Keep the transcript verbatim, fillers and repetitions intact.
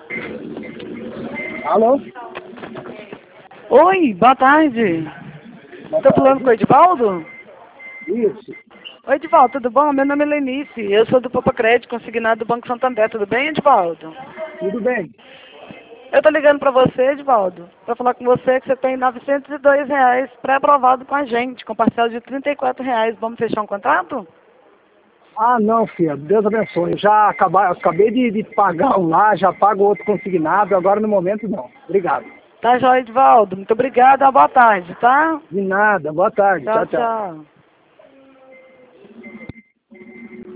Alô? Oi, boa tarde. Boa Estou falando tarde. com o Edivaldo? Isso. Oi, Edivaldo, tudo bom? Meu nome é Lenice, eu sou do Popa Crédito, consignado do Banco Santander, tudo bem, Edivaldo? Tudo bem. Eu tô ligando para você, Edivaldo, para falar com você que você tem novecentos e dois reais pré-aprovado com a gente, com parcela de trinta e quatro reais. Vamos fechar um contrato? Ah, não, filha. Deus abençoe. Eu já acaba- acabei de, de pagar um lá, já pago outro consignado, agora no momento não. Obrigado. Tá, joia, Edivaldo. Muito obrigada, boa tarde, tá? De nada. Boa tarde. Tchau, Tchau, tchau. tchau.